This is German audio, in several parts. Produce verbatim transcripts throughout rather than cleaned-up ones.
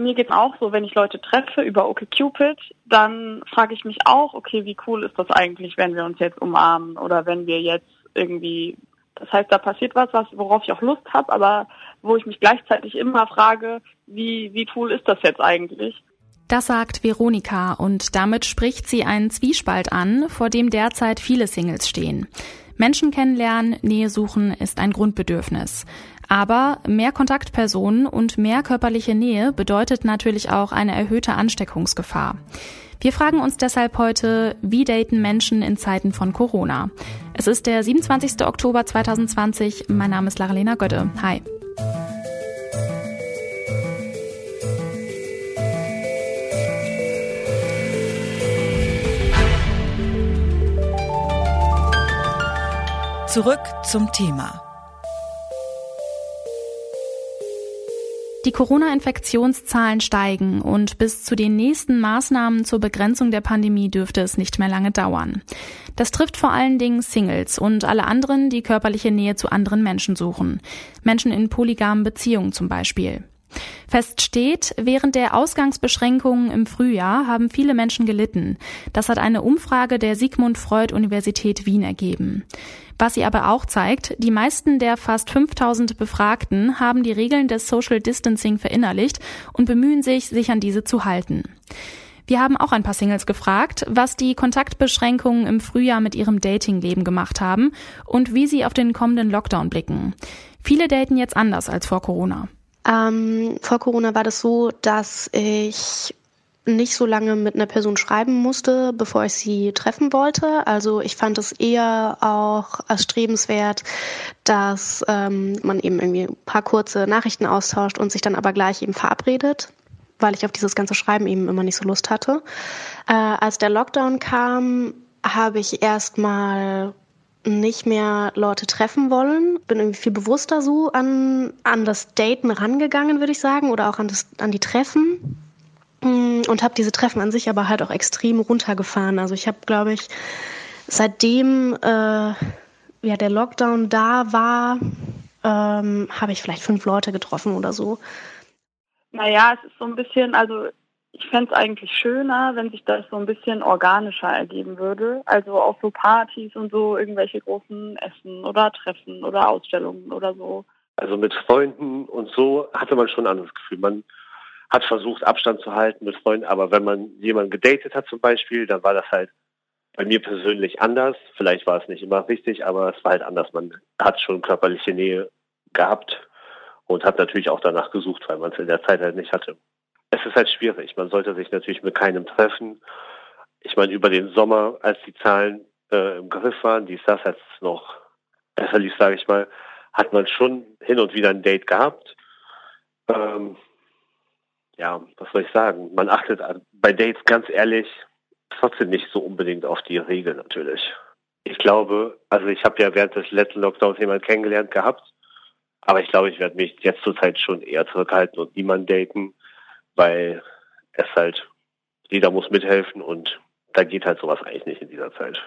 mir geht's auch so, wenn ich Leute treffe über OkCupid, dann frage ich mich auch, okay, wie cool ist das eigentlich, wenn wir uns jetzt umarmen oder wenn wir jetzt irgendwie, das heißt, da passiert was, was worauf ich auch Lust habe, aber wo ich mich gleichzeitig immer frage, wie wie cool ist das jetzt eigentlich? Das sagt Veronika und damit spricht sie einen Zwiespalt an, vor dem derzeit viele Singles stehen. Menschen kennenlernen, Nähe suchen ist ein Grundbedürfnis. Aber mehr Kontaktpersonen und mehr körperliche Nähe bedeutet natürlich auch eine erhöhte Ansteckungsgefahr. Wir fragen uns deshalb heute, wie daten Menschen in Zeiten von Corona? Es ist der siebenundzwanzigster Oktober zweitausendzwanzig. Mein Name ist Lara-Lena Götte. Hi. Zurück zum Thema. Die Corona-Infektionszahlen steigen und bis zu den nächsten Maßnahmen zur Begrenzung der Pandemie dürfte es nicht mehr lange dauern. Das trifft vor allen Dingen Singles und alle anderen, die körperliche Nähe zu anderen Menschen suchen. Menschen in polygamen Beziehungen zum Beispiel. Fest steht, während der Ausgangsbeschränkungen im Frühjahr haben viele Menschen gelitten. Das hat eine Umfrage der Sigmund Freud Universität Wien ergeben. Was sie aber auch zeigt, die meisten der fast fünftausend Befragten haben die Regeln des Social Distancing verinnerlicht und bemühen sich, sich an diese zu halten. Wir haben auch ein paar Singles gefragt, was die Kontaktbeschränkungen im Frühjahr mit ihrem Datingleben gemacht haben und wie sie auf den kommenden Lockdown blicken. Viele daten jetzt anders als vor Corona. Ähm, vor Corona war das so, dass ich nicht so lange mit einer Person schreiben musste, bevor ich sie treffen wollte. Also ich fand es eher auch erstrebenswert, dass ähm, man eben irgendwie ein paar kurze Nachrichten austauscht und sich dann aber gleich eben verabredet, weil ich auf dieses ganze Schreiben eben immer nicht so Lust hatte. Äh, als der Lockdown kam, habe ich erstmal nicht mehr Leute treffen wollen. Bin irgendwie viel bewusster so an, an das Daten rangegangen, würde ich sagen, oder auch an, das, an die Treffen. Und habe diese Treffen an sich aber halt auch extrem runtergefahren. Also ich habe, glaube ich, seitdem äh, ja, der Lockdown da war, ähm, habe ich vielleicht fünf Leute getroffen oder so. Naja, es ist so ein bisschen, also ich fände es eigentlich schöner, wenn sich das so ein bisschen organischer ergeben würde. Also auf so Partys und so, irgendwelche großen Essen oder Treffen oder Ausstellungen oder so. Also mit Freunden und so hatte man schon ein anderes Gefühl. Man hat versucht, Abstand zu halten mit Freunden, aber wenn man jemanden gedatet hat zum Beispiel, dann war das halt bei mir persönlich anders. Vielleicht war es nicht immer richtig, aber es war halt anders. Man hat schon körperliche Nähe gehabt und hat natürlich auch danach gesucht, weil man es in der Zeit halt nicht hatte. Es ist halt schwierig. Man sollte sich natürlich mit keinem treffen. Ich meine, über den Sommer, als die Zahlen äh, im Griff waren, dies, das, als es noch besser lief, sage ich mal, hat man schon hin und wieder ein Date gehabt. Ähm, ja, was soll ich sagen? Man achtet bei Dates ganz ehrlich trotzdem nicht so unbedingt auf die Regeln natürlich. Ich glaube, also ich habe ja während des letzten Lockdowns jemanden kennengelernt gehabt, aber ich glaube, ich werde mich jetzt zur Zeit schon eher zurückhalten und niemanden daten, weil es halt, jeder muss mithelfen und da geht halt sowas eigentlich nicht in dieser Zeit.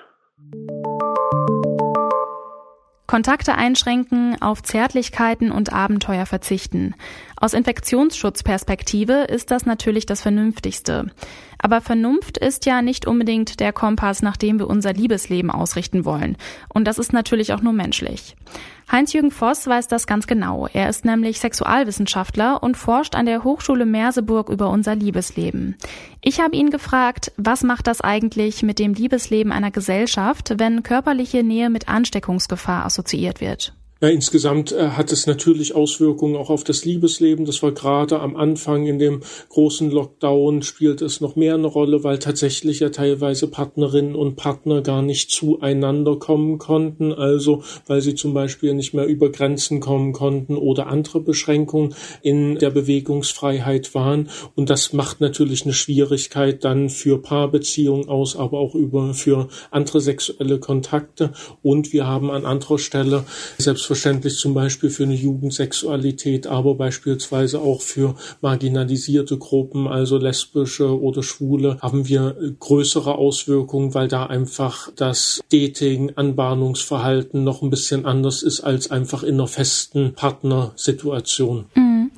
Kontakte einschränken, auf Zärtlichkeiten und Abenteuer verzichten. Aus Infektionsschutzperspektive ist das natürlich das Vernünftigste. Aber Vernunft ist ja nicht unbedingt der Kompass, nach dem wir unser Liebesleben ausrichten wollen. Und das ist natürlich auch nur menschlich. Heinz-Jürgen Voss weiß das ganz genau. Er ist nämlich Sexualwissenschaftler und forscht an der Hochschule Merseburg über unser Liebesleben. Ich habe ihn gefragt, was macht das eigentlich mit dem Liebesleben einer Gesellschaft, wenn körperliche Nähe mit Ansteckungsgefahr assoziiert wird? Ja, insgesamt äh, hat es natürlich Auswirkungen auch auf das Liebesleben. Das war gerade am Anfang in dem großen Lockdown, spielt es noch mehr eine Rolle, weil tatsächlich ja teilweise Partnerinnen und Partner gar nicht zueinander kommen konnten. Also weil sie zum Beispiel nicht mehr über Grenzen kommen konnten oder andere Beschränkungen in der Bewegungsfreiheit waren. Und das macht natürlich eine Schwierigkeit dann für Paarbeziehungen aus, aber auch über für andere sexuelle Kontakte. Und wir haben an anderer Stelle selbst Selbstverständlich zum Beispiel für eine Jugendsexualität, aber beispielsweise auch für marginalisierte Gruppen, also lesbische oder Schwule, haben wir größere Auswirkungen, weil da einfach das Dating, Anbahnungsverhalten noch ein bisschen anders ist als einfach in einer festen Partnersituation. Mhm.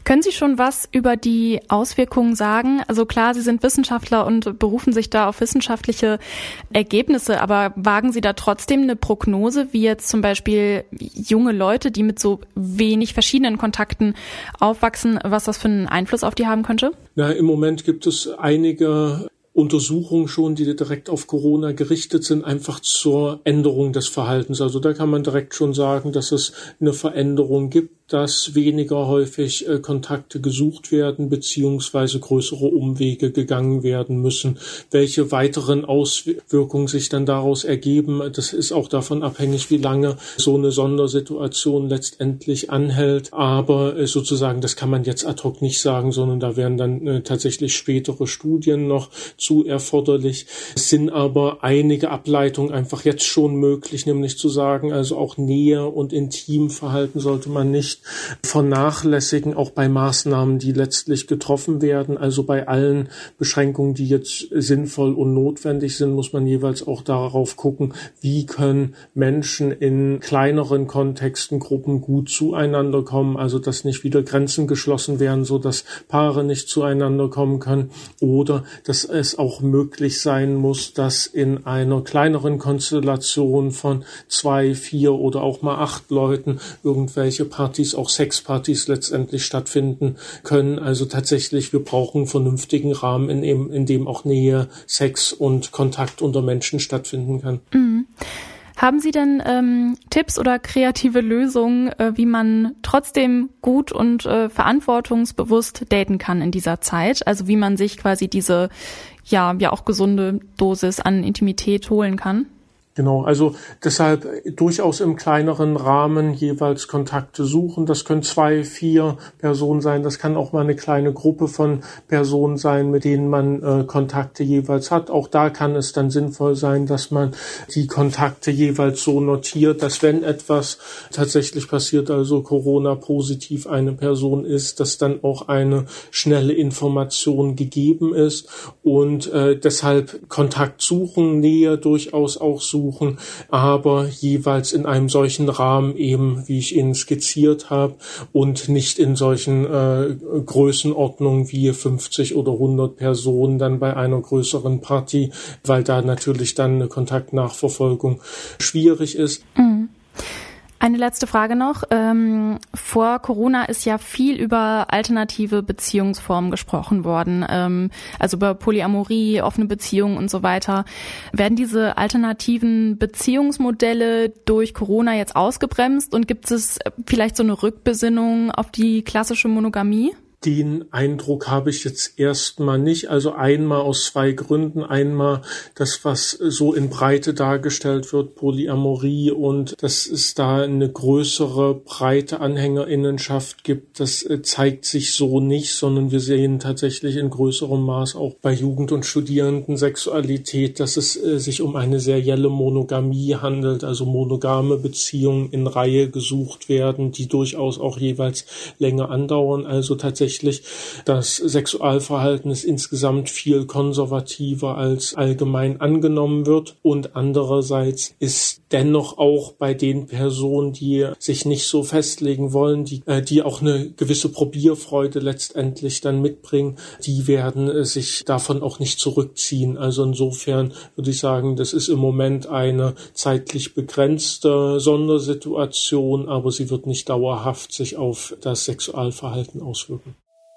Können Sie schon was über die Auswirkungen sagen? Also klar, Sie sind Wissenschaftler und berufen sich da auf wissenschaftliche Ergebnisse, aber wagen Sie da trotzdem eine Prognose, wie jetzt zum Beispiel junge Leute, die mit so wenig verschiedenen Kontakten aufwachsen, was das für einen Einfluss auf die haben könnte? Na, im Moment gibt es einige Untersuchungen schon, die direkt auf Corona gerichtet sind, einfach zur Änderung des Verhaltens. Also da kann man direkt schon sagen, dass es eine Veränderung gibt, dass weniger häufig äh, Kontakte gesucht werden, beziehungsweise größere Umwege gegangen werden müssen. Welche weiteren Auswirkungen sich dann daraus ergeben, das ist auch davon abhängig, wie lange so eine Sondersituation letztendlich anhält. Aber äh, sozusagen, das kann man jetzt ad hoc nicht sagen, sondern da wären dann äh, tatsächlich spätere Studien noch zu erforderlich. Es sind aber einige Ableitungen einfach jetzt schon möglich, nämlich zu sagen, also auch Nähe und Intimverhalten sollte man nicht vernachlässigen, auch bei Maßnahmen, die letztlich getroffen werden. Also bei allen Beschränkungen, die jetzt sinnvoll und notwendig sind, muss man jeweils auch darauf gucken, wie können Menschen in kleineren Kontexten, Gruppen gut zueinander kommen, also dass nicht wieder Grenzen geschlossen werden, so dass Paare nicht zueinander kommen können, oder dass es auch möglich sein muss, dass in einer kleineren Konstellation von zwei, vier oder auch mal acht Leuten irgendwelche Partys, auch Sexpartys letztendlich stattfinden können. Also tatsächlich, wir brauchen einen vernünftigen Rahmen, in dem, in dem auch Nähe, Sex und Kontakt unter Menschen stattfinden kann. Mhm. Haben Sie denn ähm, Tipps oder kreative Lösungen, äh, wie man trotzdem gut und äh, verantwortungsbewusst daten kann in dieser Zeit? Also wie man sich quasi diese ja ja auch gesunde Dosis an Intimität holen kann? Genau, also deshalb durchaus im kleineren Rahmen jeweils Kontakte suchen. Das können zwei, vier Personen sein. Das kann auch mal eine kleine Gruppe von Personen sein, mit denen man äh, Kontakte jeweils hat. Auch da kann es dann sinnvoll sein, dass man die Kontakte jeweils so notiert, dass wenn etwas tatsächlich passiert, also Corona-positiv eine Person ist, dass dann auch eine schnelle Information gegeben ist. Und äh, deshalb Kontakt suchen, Nähe durchaus auch suchen, aber jeweils in einem solchen Rahmen eben, wie ich Ihnen skizziert habe, und nicht in solchen äh, Größenordnungen wie fünfzig oder hundert Personen dann bei einer größeren Party, weil da natürlich dann eine Kontaktnachverfolgung schwierig ist. Mhm. Eine letzte Frage noch. Ähm, vor Corona ist ja viel über alternative Beziehungsformen gesprochen worden, ähm, also über Polyamorie, offene Beziehungen und so weiter. Werden diese alternativen Beziehungsmodelle durch Corona jetzt ausgebremst und gibt es vielleicht so eine Rückbesinnung auf die klassische Monogamie? Den Eindruck habe ich jetzt erstmal nicht. Also einmal aus zwei Gründen. Einmal das, was so in Breite dargestellt wird, Polyamorie, und dass es da eine größere, breite Anhängerinnenschaft gibt. Das zeigt sich so nicht, sondern wir sehen tatsächlich in größerem Maß auch bei Jugend- und Studierendensexualität, dass es sich um eine serielle Monogamie handelt, also monogame Beziehungen in Reihe gesucht werden, die durchaus auch jeweils länger andauern. Also tatsächlich das Sexualverhalten ist insgesamt viel konservativer als allgemein angenommen wird, und andererseits ist dennoch auch bei den Personen, die sich nicht so festlegen wollen, die, äh, die auch eine gewisse Probierfreude letztendlich dann mitbringen, die werden äh, sich davon auch nicht zurückziehen. Also insofern würde ich sagen, das ist im Moment eine zeitlich begrenzte Sondersituation, aber sie wird nicht dauerhaft sich auf das Sexualverhalten auswirken.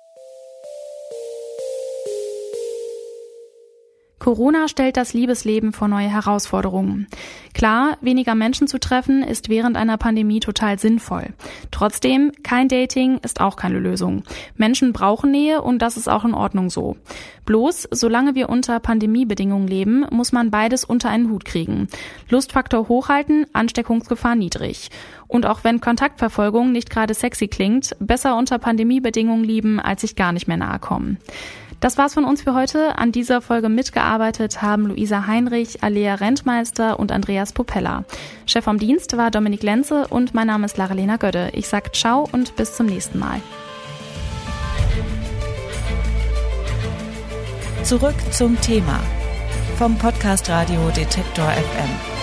Corona stellt das Liebesleben vor neue Herausforderungen. Klar, weniger Menschen zu treffen ist während einer Pandemie total sinnvoll. Trotzdem, kein Dating ist auch keine Lösung. Menschen brauchen Nähe und das ist auch in Ordnung so. Bloß, solange wir unter Pandemiebedingungen leben, muss man beides unter einen Hut kriegen. Lustfaktor hochhalten, Ansteckungsgefahr niedrig. Und auch wenn Kontaktverfolgung nicht gerade sexy klingt, besser unter Pandemiebedingungen lieben, als sich gar nicht mehr nahe kommen. Das war's von uns für heute. An dieser Folge mitgearbeitet haben Luisa Heinrich, Alea Rentmeister und Andreas Popella. Chef vom Dienst war Dominik Lenze und mein Name ist Lara-Lena Gödde. Ich sag ciao und bis zum nächsten Mal. Zurück zum Thema vom Podcast Radio Detektor F M.